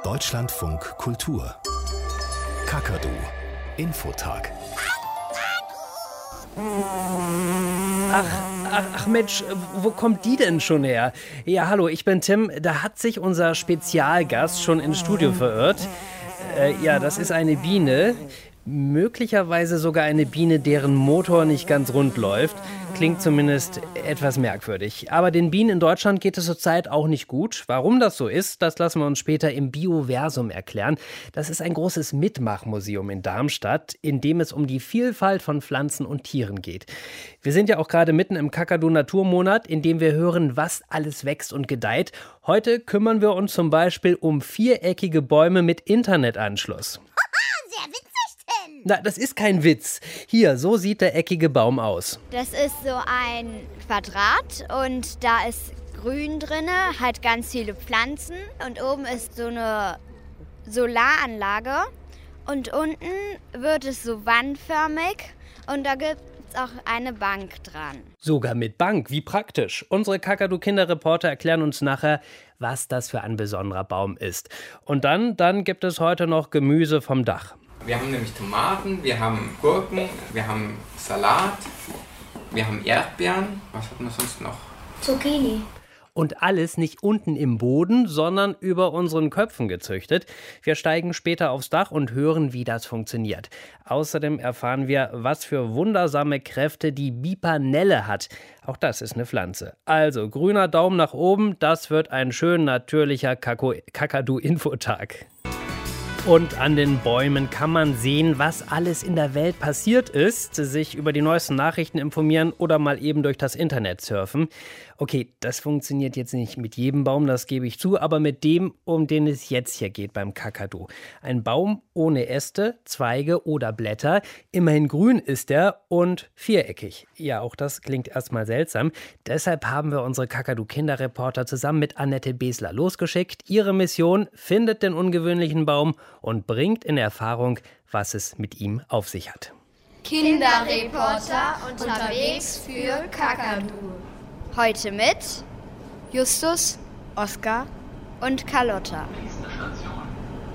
Deutschlandfunk Kultur. Kakadu Infotag. Ach Mensch, wo kommt die denn schon her? Ja, hallo, ich bin Tim. Da hat sich unser Spezialgast schon ins Studio verirrt. Ja, das ist eine Biene. Möglicherweise sogar eine Biene, deren Motor nicht ganz rund läuft. Klingt zumindest etwas merkwürdig. Aber den Bienen in Deutschland geht es zurzeit auch nicht gut. Warum das so ist, das lassen wir uns später im Bioversum erklären. Das ist ein großes Mitmachmuseum in Darmstadt, in dem es um die Vielfalt von Pflanzen und Tieren geht. Wir sind ja auch gerade mitten im Kakadu-Naturmonat, in dem wir hören, was alles wächst und gedeiht. Heute kümmern wir uns zum Beispiel um viereckige Bäume mit Internetanschluss. Sehr witzig, Tim. Na, das ist kein Witz. Hier, so sieht der eckige Baum aus. Das ist so ein Quadrat und da ist Grün drin, halt ganz viele Pflanzen und oben ist so eine Solaranlage und unten wird es so wandförmig und da gibt es auch eine Bank dran. Sogar mit Bank, wie praktisch. Unsere Kakadu-Kinderreporter erklären uns nachher, was das für ein besonderer Baum ist. Und dann gibt es heute noch Gemüse vom Dach. Wir haben nämlich Tomaten, wir haben Gurken, wir haben Salat, wir haben Erdbeeren. Was hatten wir sonst noch? Zucchini. Und alles nicht unten im Boden, sondern über unseren Köpfen gezüchtet. Wir steigen später aufs Dach und hören, wie das funktioniert. Außerdem erfahren wir, was für wundersame Kräfte die Pipanelle hat. Auch das ist eine Pflanze. Also, grüner Daumen nach oben, das wird ein schön natürlicher Kakadu-Infotag. Und an den Bäumen kann man sehen, was alles in der Welt passiert ist, sich über die neuesten Nachrichten informieren oder mal eben durch das Internet surfen. Okay, das funktioniert jetzt nicht mit jedem Baum, das gebe ich zu, aber mit dem, um den es jetzt hier geht beim Kakadu. Ein Baum ohne Äste, Zweige oder Blätter. Immerhin grün ist er und viereckig. Ja, auch das klingt erstmal seltsam. Deshalb haben wir unsere Kakadu-Kinderreporter zusammen mit Annette Besler losgeschickt. Ihre Mission: findet den ungewöhnlichen Baum und bringt in Erfahrung, was es mit ihm auf sich hat. Kinderreporter unterwegs für Kakadu. Heute mit Justus, Oskar und Carlotta. Nächste Station,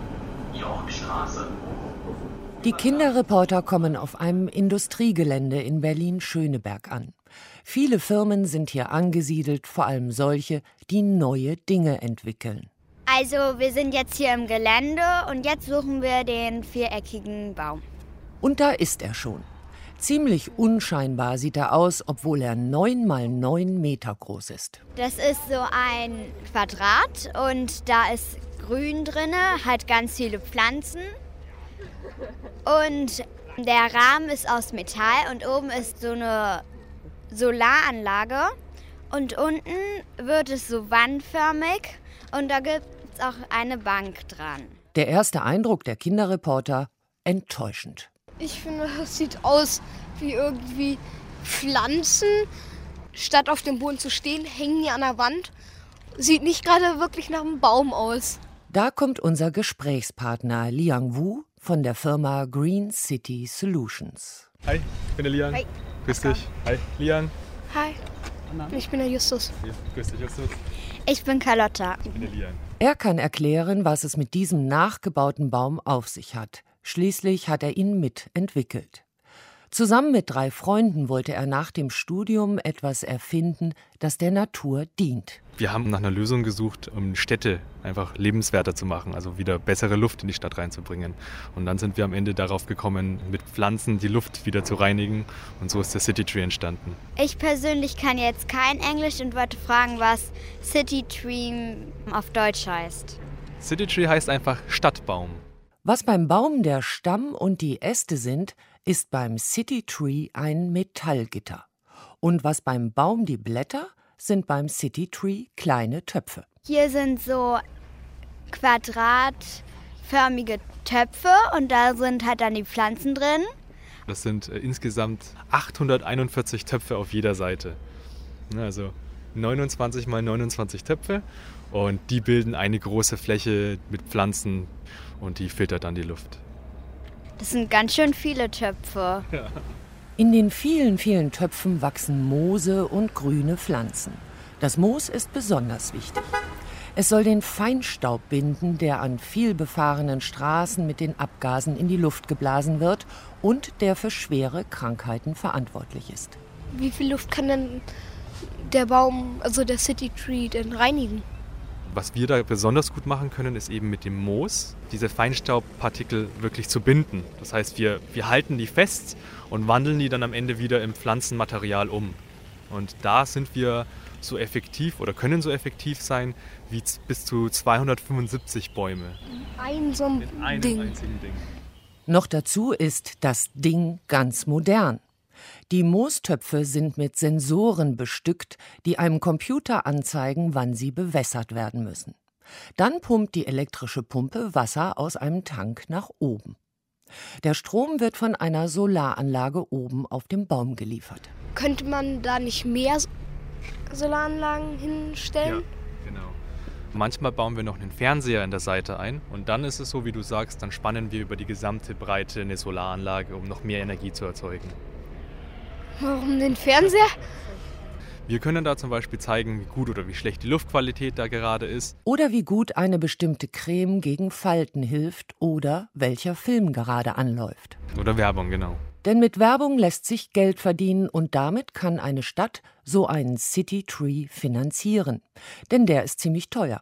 Yorkstraße. Die Kinderreporter kommen auf einem Industriegelände in Berlin-Schöneberg an. Viele Firmen sind hier angesiedelt, vor allem solche, die neue Dinge entwickeln. Also wir sind jetzt hier im Gelände und jetzt suchen wir den viereckigen Baum. Und da ist er schon. Ziemlich unscheinbar sieht er aus, obwohl er 9 mal 9 Meter groß ist. Das ist so ein Quadrat und da ist Grün drin, halt ganz viele Pflanzen. Und der Rahmen ist aus Metall und oben ist so eine Solaranlage. Und unten wird es so wandförmig und da gibt es auch eine Bank dran. Der erste Eindruck der Kinderreporter: enttäuschend. Ich finde, das sieht aus wie irgendwie Pflanzen. Statt auf dem Boden zu stehen, hängen die an der Wand. Sieht nicht gerade wirklich nach einem Baum aus. Da kommt unser Gesprächspartner Liang Wu von der Firma Green City Solutions. Hi, ich bin der Liang. Hi. Grüß dich. Hi, Liang. Hi, ich bin der Justus. Ja, grüß dich, Justus. Ich bin Carlotta. Ich bin der Liang. Er kann erklären, was es mit diesem nachgebauten Baum auf sich hat. Schließlich hat er ihn mitentwickelt. Zusammen mit 3 Freunden wollte er nach dem Studium etwas erfinden, das der Natur dient. Wir haben nach einer Lösung gesucht, um Städte einfach lebenswerter zu machen, also wieder bessere Luft in die Stadt reinzubringen. Und dann sind wir am Ende darauf gekommen, mit Pflanzen die Luft wieder zu reinigen. Und so ist der City Tree entstanden. Ich persönlich kann jetzt kein Englisch und wollte fragen, was City Tree auf Deutsch heißt. City Tree heißt einfach Stadtbaum. Was beim Baum der Stamm und die Äste sind, ist beim City Tree ein Metallgitter. Und was beim Baum die Blätter, sind beim City Tree kleine Töpfe. Hier sind so quadratförmige Töpfe und da sind halt dann die Pflanzen drin. Das sind insgesamt 841 Töpfe auf jeder Seite. Also 29 mal 29 Töpfe und die bilden eine große Fläche mit Pflanzen und die filtert dann die Luft. Das sind ganz schön viele Töpfe. Ja. In den vielen, vielen Töpfen wachsen Moose und grüne Pflanzen. Das Moos ist besonders wichtig. Es soll den Feinstaub binden, der an vielbefahrenen Straßen mit den Abgasen in die Luft geblasen wird und der für schwere Krankheiten verantwortlich ist. Wie viel Luft kann denn der Baum, also der City Tree, denn reinigen? Was wir da besonders gut machen können, ist eben mit dem Moos diese Feinstaubpartikel wirklich zu binden. Das heißt, wir halten die fest und wandeln die dann am Ende wieder in Pflanzenmaterial um. Und da sind wir so effektiv oder können so effektiv sein wie bis zu 275 Bäume. In einem einzigen Ding. Noch dazu ist das Ding ganz modern. Die Moostöpfe sind mit Sensoren bestückt, die einem Computer anzeigen, wann sie bewässert werden müssen. Dann pumpt die elektrische Pumpe Wasser aus einem Tank nach oben. Der Strom wird von einer Solaranlage oben auf dem Baum geliefert. Könnte man da nicht mehr Solaranlagen hinstellen? Ja, genau. Manchmal bauen wir noch einen Fernseher in der Seite ein und dann ist es so, wie du sagst, dann spannen wir über die gesamte Breite eine Solaranlage, um noch mehr Energie zu erzeugen. Warum den Fernseher? Wir können da zum Beispiel zeigen, wie gut oder wie schlecht die Luftqualität da gerade ist. Oder wie gut eine bestimmte Creme gegen Falten hilft oder welcher Film gerade anläuft. Oder Werbung, genau. Denn mit Werbung lässt sich Geld verdienen und damit kann eine Stadt so einen City Tree finanzieren. Denn der ist ziemlich teuer.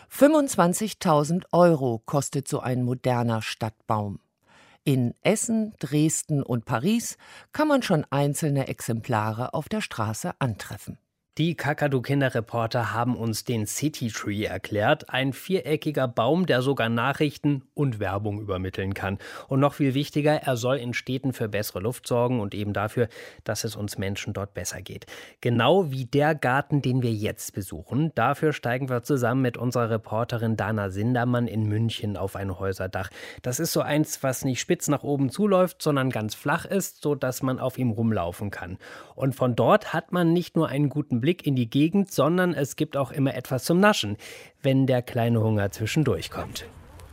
25.000 € kostet so ein moderner Stadtbaum. In Essen, Dresden und Paris kann man schon einzelne Exemplare auf der Straße antreffen. Die Kakadu-Kinderreporter haben uns den City Tree erklärt. Ein viereckiger Baum, der sogar Nachrichten und Werbung übermitteln kann. Und noch viel wichtiger, er soll in Städten für bessere Luft sorgen und eben dafür, dass es uns Menschen dort besser geht. Genau wie der Garten, den wir jetzt besuchen. Dafür steigen wir zusammen mit unserer Reporterin Dana Sindermann in München auf ein Häuserdach. Das ist so eins, was nicht spitz nach oben zuläuft, sondern ganz flach ist, sodass man auf ihm rumlaufen kann. Und von dort hat man nicht nur einen guten Blick in die Gegend, sondern es gibt auch immer etwas zum Naschen, wenn der kleine Hunger zwischendurch kommt.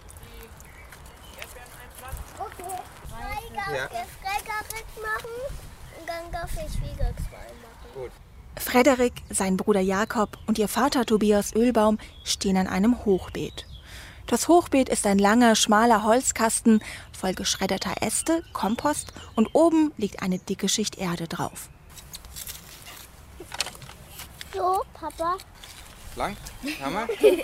Okay, Frederik machen und dann darf ich wieder 2 machen. Gut. Frederik, sein Bruder Jakob und ihr Vater Tobias Ölbaum stehen an einem Hochbeet. Das Hochbeet ist ein langer, schmaler Holzkasten voll geschredderter Äste, Kompost und oben liegt eine dicke Schicht Erde drauf. So, Papa. Lang? Hammer?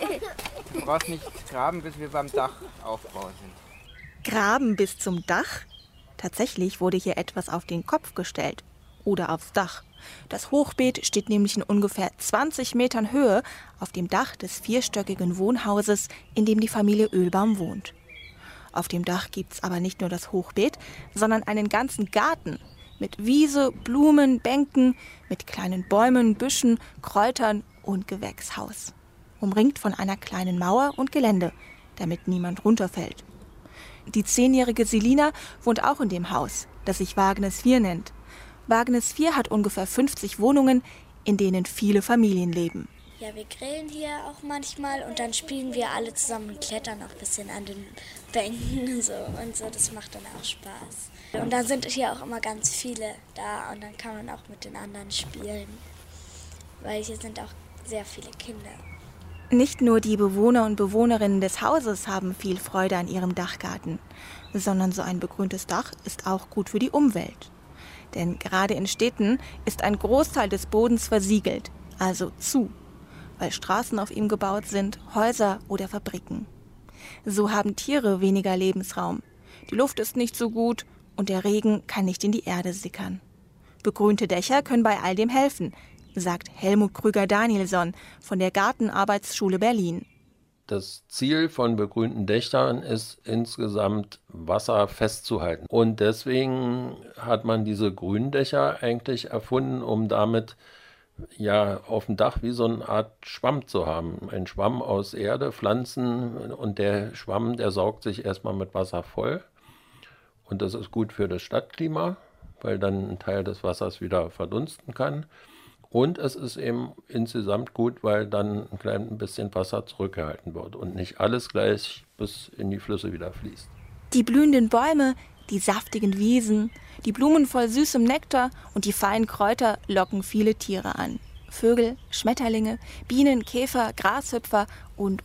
Du brauchst nicht graben, bis wir beim Dachaufbau sind. Graben bis zum Dach? Tatsächlich wurde hier etwas auf den Kopf gestellt. Oder aufs Dach. Das Hochbeet steht nämlich in ungefähr 20 Metern Höhe auf dem Dach des 4-stöckigen Wohnhauses, in dem die Familie Ölbaum wohnt. Auf dem Dach gibt's aber nicht nur das Hochbeet, sondern einen ganzen Garten. Mit Wiese, Blumen, Bänken, mit kleinen Bäumen, Büschen, Kräutern und Gewächshaus. Umringt von einer kleinen Mauer und Gelände, damit niemand runterfällt. Die 10-jährige Selina wohnt auch in dem Haus, das sich Wagnes 4 nennt. Wagnes 4 hat ungefähr 50 Wohnungen, in denen viele Familien leben. Ja, wir grillen hier auch manchmal und dann spielen wir alle zusammen und klettern auch ein bisschen an den Bänken und so. Das macht dann auch Spaß. Und dann sind hier auch immer ganz viele da und dann kann man auch mit den anderen spielen, weil hier sind auch sehr viele Kinder. Nicht nur die Bewohner und Bewohnerinnen des Hauses haben viel Freude an ihrem Dachgarten, sondern so ein begrüntes Dach ist auch gut für die Umwelt. Denn gerade in Städten ist ein Großteil des Bodens versiegelt, also zu, weil Straßen auf ihm gebaut sind, Häuser oder Fabriken. So haben Tiere weniger Lebensraum. Die Luft ist nicht so gut und der Regen kann nicht in die Erde sickern. Begrünte Dächer können bei all dem helfen, sagt Helmut Krüger-Danielson von der Gartenarbeitsschule Berlin. Das Ziel von begrünten Dächern ist insgesamt Wasser festzuhalten. Und deswegen hat man diese Gründächer eigentlich erfunden, um damit ja auf dem Dach wie so eine Art Schwamm zu haben. Ein Schwamm aus Erde, Pflanzen und der Schwamm, der saugt sich erstmal mit Wasser voll. Und das ist gut für das Stadtklima, weil dann ein Teil des Wassers wieder verdunsten kann. Und es ist eben insgesamt gut, weil dann ein klein bisschen Wasser zurückgehalten wird und nicht alles gleich bis in die Flüsse wieder fließt. Die blühenden Bäume, die saftigen Wiesen, die Blumen voll süßem Nektar und die feinen Kräuter locken viele Tiere an. Vögel, Schmetterlinge, Bienen, Käfer, Grashüpfer und.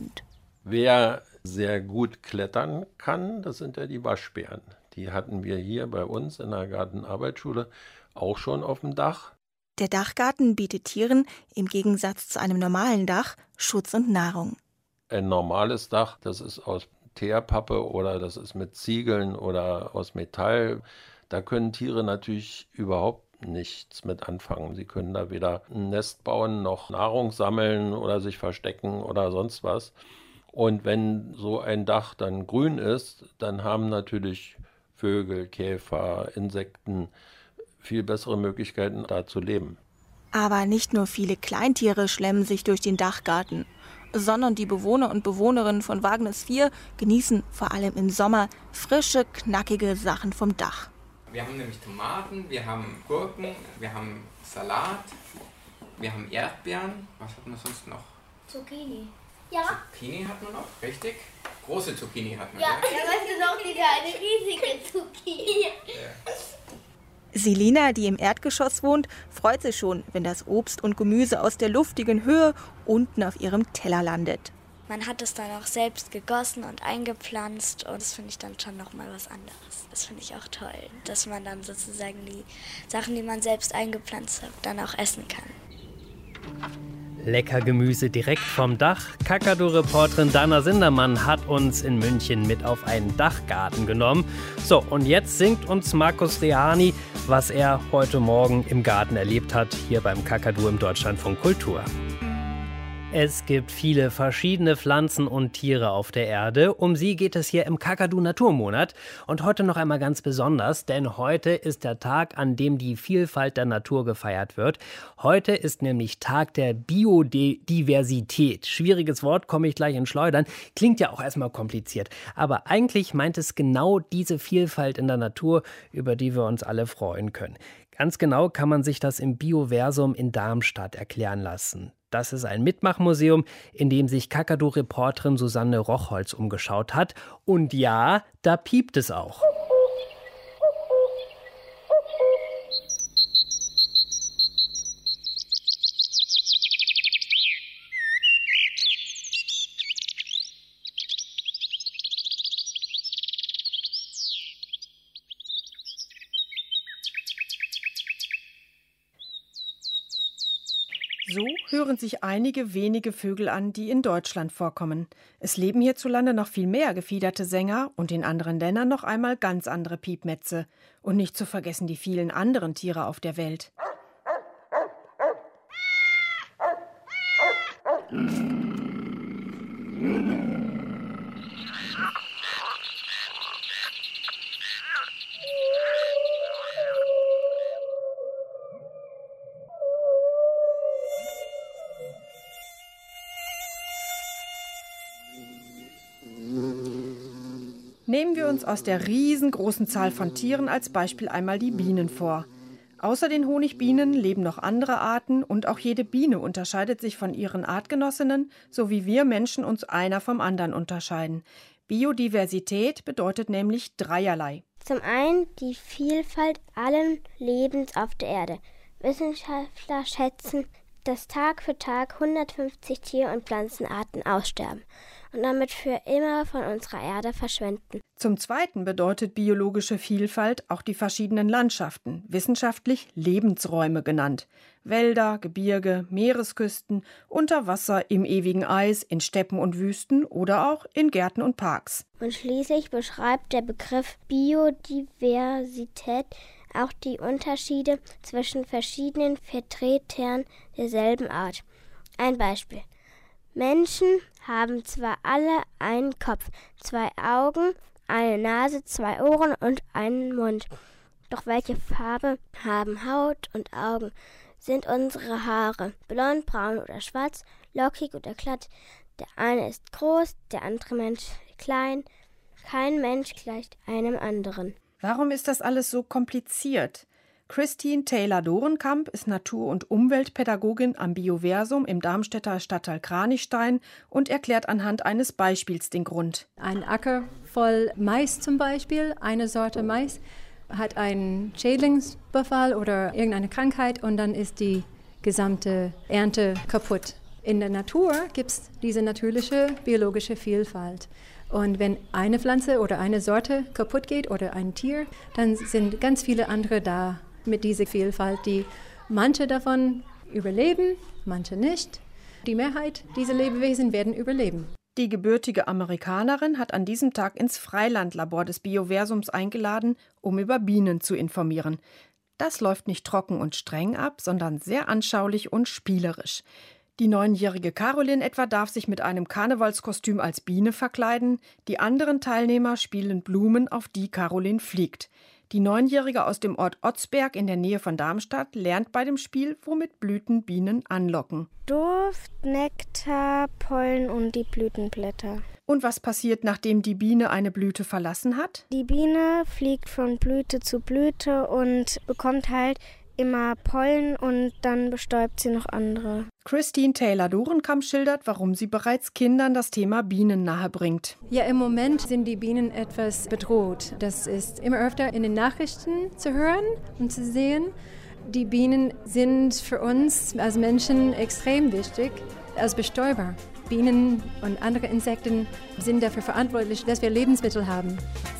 Wer sehr gut klettern kann, das sind ja die Waschbären. Die hatten wir hier bei uns in der Gartenarbeitsschule auch schon auf dem Dach. Der Dachgarten bietet Tieren, im Gegensatz zu einem normalen Dach, Schutz und Nahrung. Ein normales Dach, das ist aus Teerpappe oder das ist mit Ziegeln oder aus Metall. Da können Tiere natürlich überhaupt nichts mit anfangen. Sie können da weder ein Nest bauen, noch Nahrung sammeln oder sich verstecken oder sonst was. Und wenn so ein Dach dann grün ist, dann haben natürlich Vögel, Käfer, Insekten viel bessere Möglichkeiten, da zu leben. Aber nicht nur viele Kleintiere schlemmen sich durch den Dachgarten, sondern die Bewohner und Bewohnerinnen von Wagnis 4 genießen vor allem im Sommer frische, knackige Sachen vom Dach. Wir haben nämlich Tomaten, wir haben Gurken, wir haben Salat, wir haben Erdbeeren. Was hat man sonst noch? Zucchini. Ja. Zucchini hat man noch, richtig? Große Zucchini hat man. Ja, weißt du noch, eine riesige Zucchini. Ja. Selina, die im Erdgeschoss wohnt, freut sich schon, wenn das Obst und Gemüse aus der luftigen Höhe unten auf ihrem Teller landet. Man hat es dann auch selbst gegossen und eingepflanzt und das finde ich dann schon nochmal was anderes. Das finde ich auch toll, dass man dann sozusagen die Sachen, die man selbst eingepflanzt hat, dann auch essen kann. Lecker Gemüse direkt vom Dach. Kakadu-Reporterin Dana Sindermann hat uns in München mit auf einen Dachgarten genommen. So, und jetzt singt uns Markus Rehani, was er heute Morgen im Garten erlebt hat, hier beim Kakadu im Deutschlandfunk Kultur. Es gibt viele verschiedene Pflanzen und Tiere auf der Erde. Um sie geht es hier im Kakadu Naturmonat. Und heute noch einmal ganz besonders, denn heute ist der Tag, an dem die Vielfalt der Natur gefeiert wird. Heute ist nämlich Tag der Biodiversität. Schwieriges Wort, komme ich gleich ins Schleudern. Klingt ja auch erstmal kompliziert. Aber eigentlich meint es genau diese Vielfalt in der Natur, über die wir uns alle freuen können. Ganz genau kann man sich das im Bioversum in Darmstadt erklären lassen. Das ist ein Mitmachmuseum, in dem sich Kakadu-Reporterin Susanne Rochholz umgeschaut hat. Und ja, da piept es auch. So hören sich einige wenige Vögel an, die in Deutschland vorkommen. Es leben hierzulande noch viel mehr gefiederte Sänger und in anderen Ländern noch einmal ganz andere Piepmätze. Und nicht zu vergessen die vielen anderen Tiere auf der Welt. Nehmen wir uns aus der riesengroßen Zahl von Tieren als Beispiel einmal die Bienen vor. Außer den Honigbienen leben noch andere Arten und auch jede Biene unterscheidet sich von ihren Artgenossinnen, so wie wir Menschen uns einer vom anderen unterscheiden. Biodiversität bedeutet nämlich dreierlei. Zum einen die Vielfalt allen Lebens auf der Erde. Wissenschaftler schätzen, dass Tag für Tag 150 Tier- und Pflanzenarten aussterben und damit für immer von unserer Erde verschwinden. Zum Zweiten bedeutet biologische Vielfalt auch die verschiedenen Landschaften, wissenschaftlich Lebensräume genannt. Wälder, Gebirge, Meeresküsten, unter Wasser, im ewigen Eis, in Steppen und Wüsten oder auch in Gärten und Parks. Und schließlich beschreibt der Begriff Biodiversität auch die Unterschiede zwischen verschiedenen Vertretern derselben Art. Ein Beispiel. Menschen haben zwar alle einen Kopf, 2 Augen, eine Nase, 2 Ohren und einen Mund. Doch welche Farbe haben Haut und Augen? Sind unsere Haare blond, braun oder schwarz, lockig oder glatt? Der eine ist groß, der andere Mensch klein. Kein Mensch gleicht einem anderen. Warum ist das alles so kompliziert? Christine Taylor-Dorenkamp ist Natur- und Umweltpädagogin am Bioversum im Darmstädter Stadtteil Kranichstein und erklärt anhand eines Beispiels den Grund. Ein Acker voll Mais zum Beispiel, eine Sorte Mais, hat einen Schädlingsbefall oder irgendeine Krankheit und dann ist die gesamte Ernte kaputt. In der Natur gibt es diese natürliche biologische Vielfalt. Und wenn eine Pflanze oder eine Sorte kaputt geht oder ein Tier, dann sind ganz viele andere da mit dieser Vielfalt, die manche davon überleben, manche nicht. Die Mehrheit dieser Lebewesen werden überleben. Die gebürtige Amerikanerin hat an diesem Tag ins Freilandlabor des Bioversums eingeladen, um über Bienen zu informieren. Das läuft nicht trocken und streng ab, sondern sehr anschaulich und spielerisch. Die 9-jährige Caroline etwa darf sich mit einem Karnevalskostüm als Biene verkleiden. Die anderen Teilnehmer spielen Blumen, auf die Caroline fliegt. Die 9-jährige aus dem Ort Otzberg in der Nähe von Darmstadt lernt bei dem Spiel, womit Blüten Bienen anlocken. Duft, Nektar, Pollen und die Blütenblätter. Und was passiert, nachdem die Biene eine Blüte verlassen hat? Die Biene fliegt von Blüte zu Blüte und bekommt halt immer Pollen und dann bestäubt sie noch andere. Christine Taylor-Durenkamp schildert, warum sie bereits Kindern das Thema Bienen nahebringt. Ja, im Moment sind die Bienen etwas bedroht. Das ist immer öfter in den Nachrichten zu hören und zu sehen. Die Bienen sind für uns als Menschen extrem wichtig als Bestäuber. Bienen und andere Insekten sind dafür verantwortlich, dass wir Lebensmittel haben.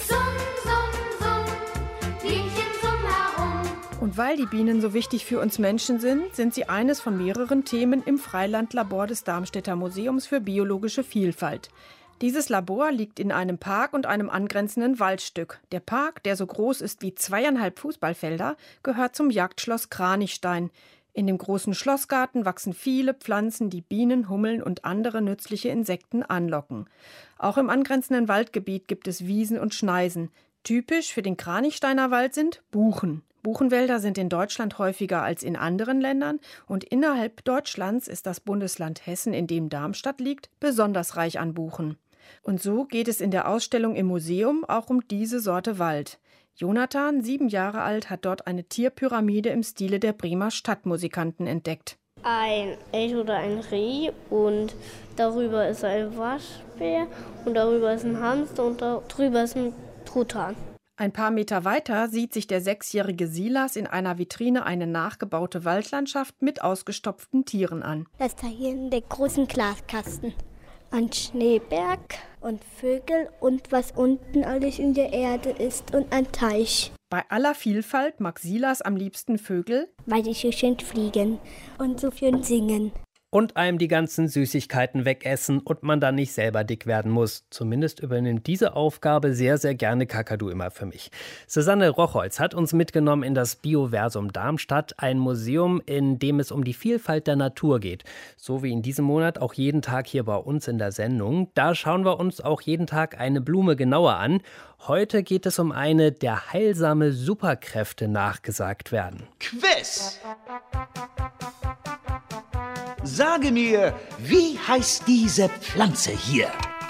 Und weil die Bienen so wichtig für uns Menschen sind sie eines von mehreren Themen im Freilandlabor des Darmstädter Museums für biologische Vielfalt. Dieses Labor liegt in einem Park und einem angrenzenden Waldstück. Der Park, der so groß ist wie 2,5 Fußballfelder, gehört zum Jagdschloss Kranichstein. In dem großen Schlossgarten wachsen viele Pflanzen, die Bienen, Hummeln und andere nützliche Insekten anlocken. Auch im angrenzenden Waldgebiet gibt es Wiesen und Schneisen. Typisch für den Kranichsteiner Wald sind Buchen. Buchenwälder sind in Deutschland häufiger als in anderen Ländern und innerhalb Deutschlands ist das Bundesland Hessen, in dem Darmstadt liegt, besonders reich an Buchen. Und so geht es in der Ausstellung im Museum auch um diese Sorte Wald. Jonathan, 7 Jahre alt, hat dort eine Tierpyramide im Stile der Bremer Stadtmusikanten entdeckt. Ein Elch oder ein Reh und darüber ist ein Waschbär und darüber ist ein Hamster und darüber ist ein Truthahn. Ein paar Meter weiter sieht sich der 6-jährige Silas in einer Vitrine eine nachgebaute Waldlandschaft mit ausgestopften Tieren an. Das ist da hier in der großen Glaskasten. Ein Schneeberg und Vögel und was unten alles in der Erde ist und ein Teich. Bei aller Vielfalt mag Silas am liebsten Vögel, weil die so schön fliegen und so schön singen. Und einem die ganzen Süßigkeiten wegessen und man dann nicht selber dick werden muss. Zumindest übernimmt diese Aufgabe sehr, sehr gerne Kakadu immer für mich. Susanne Rochholz hat uns mitgenommen in das Bioversum Darmstadt, ein Museum, in dem es um die Vielfalt der Natur geht. So wie in diesem Monat auch jeden Tag hier bei uns in der Sendung. Da schauen wir uns auch jeden Tag eine Blume genauer an. Heute geht es um eine, der heilsame Superkräfte nachgesagt werden. Quiz! Sage mir, wie heißt diese Pflanze hier?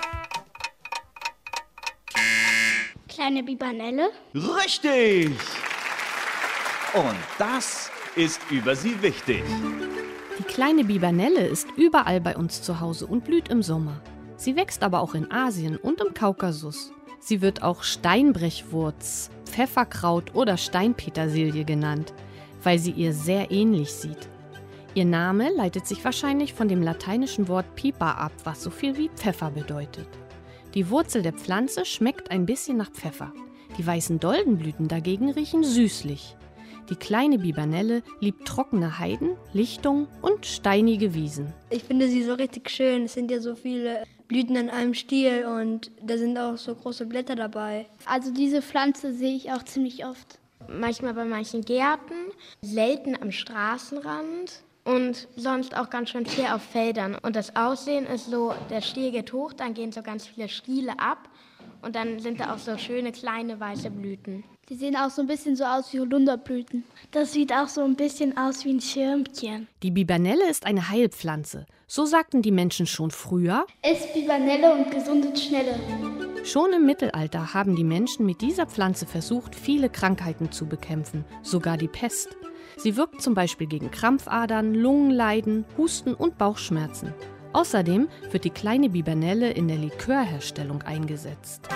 Kleine Bibernelle. Richtig! Und das ist über sie wichtig. Die kleine Bibernelle ist überall bei uns zu Hause und blüht im Sommer. Sie wächst aber auch in Asien und im Kaukasus. Sie wird auch Steinbrechwurz, Pfefferkraut oder Steinpetersilie genannt, weil sie ihr sehr ähnlich sieht. Ihr Name leitet sich wahrscheinlich von dem lateinischen Wort pipa ab, was so viel wie Pfeffer bedeutet. Die Wurzel der Pflanze schmeckt ein bisschen nach Pfeffer. Die weißen Doldenblüten dagegen riechen süßlich. Die kleine Bibernelle liebt trockene Heiden, Lichtung und steinige Wiesen. Ich finde sie so richtig schön. Es sind ja so viele Blüten an einem Stiel und da sind auch so große Blätter dabei. Also diese Pflanze sehe ich auch ziemlich oft. Manchmal bei manchen Gärten, selten am Straßenrand. Und sonst auch ganz schön viel auf Feldern. Und das Aussehen ist so, der Stiel geht hoch, dann gehen so ganz viele Stiele ab. Und dann sind da auch so schöne kleine weiße Blüten. Die sehen auch so ein bisschen so aus wie Holunderblüten. Das sieht auch so ein bisschen aus wie ein Schirmchen. Die Bibernelle ist eine Heilpflanze. So sagten die Menschen schon früher. Esst Bibernelle und gesundet schnelle. Schon im Mittelalter haben die Menschen mit dieser Pflanze versucht, viele Krankheiten zu bekämpfen, sogar die Pest. Sie wirkt zum Beispiel gegen Krampfadern, Lungenleiden, Husten und Bauchschmerzen. Außerdem wird die kleine Bibernelle in der Likörherstellung eingesetzt.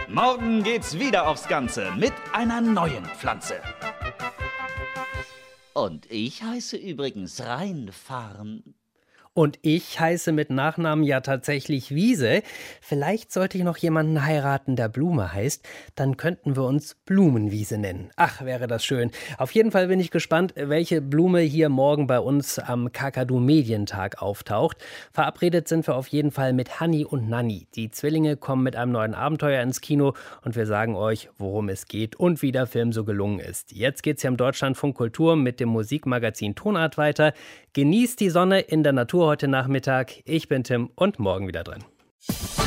Morgen geht's wieder aufs Ganze mit einer neuen Pflanze. Und ich heiße übrigens Rheinfarn. Und ich heiße mit Nachnamen ja tatsächlich Wiese. Vielleicht sollte ich noch jemanden heiraten, der Blume heißt. Dann könnten wir uns Blumenwiese nennen. Ach, wäre das schön. Auf jeden Fall bin ich gespannt, welche Blume hier morgen bei uns am Kakadu-Medientag auftaucht. Verabredet sind wir auf jeden Fall mit Hanni und Nanni. Die Zwillinge kommen mit einem neuen Abenteuer ins Kino und wir sagen euch, worum es geht und wie der Film so gelungen ist. Jetzt geht's hier im Deutschlandfunk Kultur mit dem Musikmagazin Tonart weiter. Genießt die Sonne in der Natur heute Nachmittag. Ich bin Tim und morgen wieder dran.